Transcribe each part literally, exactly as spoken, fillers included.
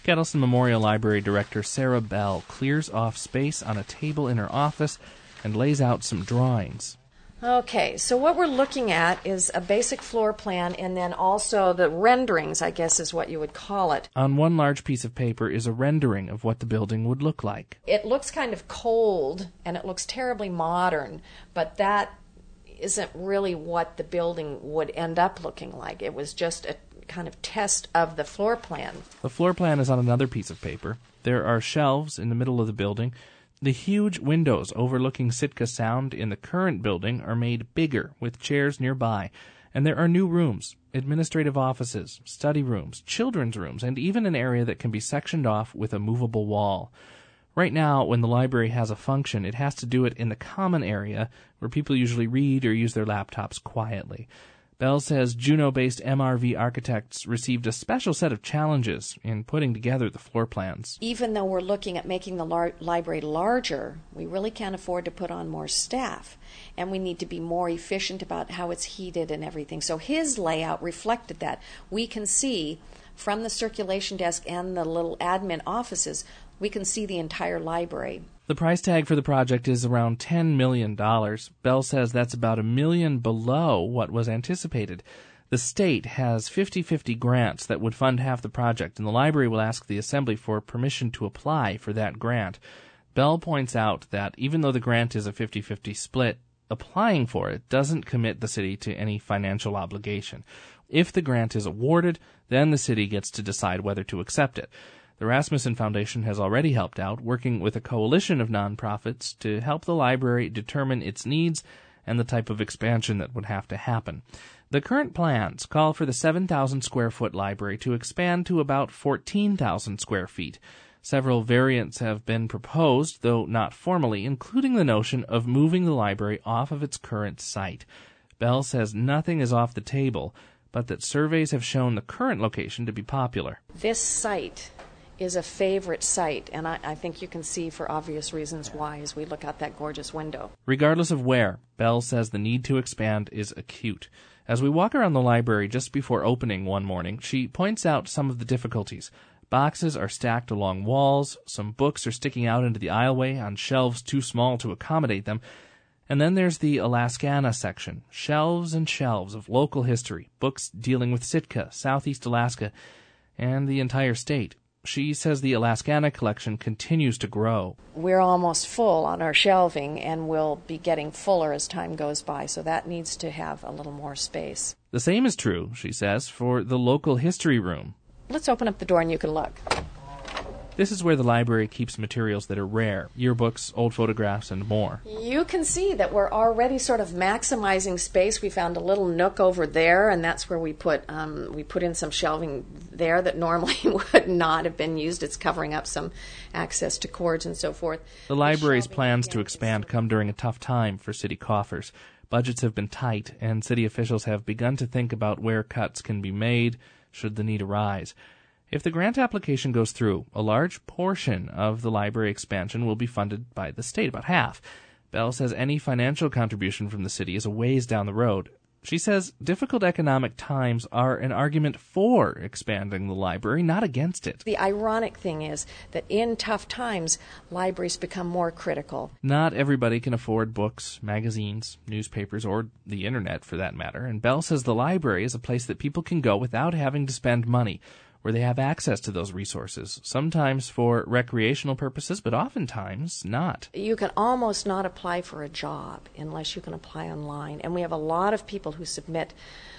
Kettleson Memorial Library Director Sarah Bell clears off space on a table in her office and lays out some drawings. Okay, so what we're looking at is a basic floor plan and then also the renderings, I guess is what you would call it. On one large piece of paper is a rendering of what the building would look like. It looks kind of cold and it looks terribly modern, but that isn't really what the building would end up looking like. It was just a kind of test of the floor plan. The floor plan is on another piece of paper. There are shelves in the middle of the building. The huge windows overlooking Sitka Sound in the current building are made bigger with chairs nearby, and there are new rooms, administrative offices, study rooms, children's rooms, and even an area that can be sectioned off with a movable wall. Right now, when the library has a function, it has to do it in the common area where people usually read or use their laptops quietly. Bell says Juneau-based M R V architects received a special set of challenges in putting together the floor plans. Even though we're looking at making the lar- library larger, we really can't afford to put on more staff, and we need to be more efficient about how it's heated and everything. So his layout reflected that. We can see from the circulation desk and the little admin offices, we can see the entire library. The price tag for the project is around ten million dollars. Bell says that's about a million below what was anticipated. The state has fifty-fifty grants that would fund half the project, and the library will ask the Assembly for permission to apply for that grant. Bell points out that even though the grant is a fifty-fifty split, applying for it doesn't commit the city to any financial obligation. If the grant is awarded, then the city gets to decide whether to accept it. The Rasmussen Foundation has already helped out, working with a coalition of nonprofits to help the library determine its needs and the type of expansion that would have to happen. The current plans call for the seven thousand square foot library to expand to about fourteen thousand square feet. Several variants have been proposed, though not formally, including the notion of moving the library off of its current site. Bell says nothing is off the table, but that surveys have shown the current location to be popular. This site is a favorite site, and I, I think you can see for obvious reasons why as we look out that gorgeous window. Regardless of where, Bell says the need to expand is acute. As we walk around the library just before opening one morning, she points out some of the difficulties. Boxes are stacked along walls, some books are sticking out into the aisleway on shelves too small to accommodate them, and then there's the Alaskana section, shelves and shelves of local history, books dealing with Sitka, Southeast Alaska, and the entire state. She says the Alaskana collection continues to grow. We're almost full on our shelving, and we'll be getting fuller as time goes by, so that needs to have a little more space. The same is true, she says, for the local history room. Let's open up the door and you can look. This is where the library keeps materials that are rare, yearbooks, old photographs, and more. You can see that we're already sort of maximizing space. We found a little nook over there, and that's where we put um, we put in some shelving there that normally would not have been used. It's covering up some access to cords and so forth. The library's plans to expand come during a tough time for city coffers. Budgets have been tight, and city officials have begun to think about where cuts can be made should the need arise. If the grant application goes through, a large portion of the library expansion will be funded by the state, about half. Bell says any financial contribution from the city is a ways down the road. She says difficult economic times are an argument for expanding the library, not against it. The ironic thing is that in tough times, libraries become more critical. Not everybody can afford books, magazines, newspapers, or the internet for that matter, and Bell says the library is a place that people can go without having to spend money, where they have access to those resources, sometimes for recreational purposes, but oftentimes not. You can almost not apply for a job unless you can apply online. And we have a lot of people who submit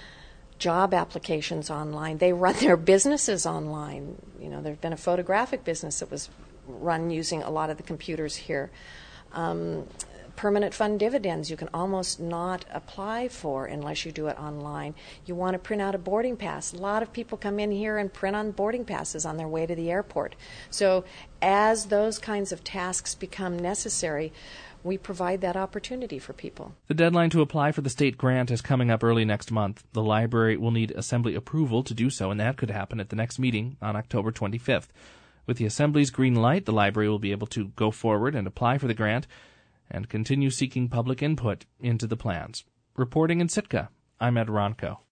job applications online. They run their businesses online. You know, there's been a photographic business that was run using a lot of the computers here. Um, Permanent fund dividends you can almost not apply for unless you do it online. You want to print out a boarding pass. A lot of people come in here and print on boarding passes on their way to the airport. So as those kinds of tasks become necessary, we provide that opportunity for people. The deadline to apply for the state grant is coming up early next month. The library will need Assembly approval to do so, and that could happen at the next meeting on October twenty-fifth. With the Assembly's green light, the library will be able to go forward and apply for the grant and continue seeking public input into the plans. Reporting in Sitka, I'm Ed Ronco.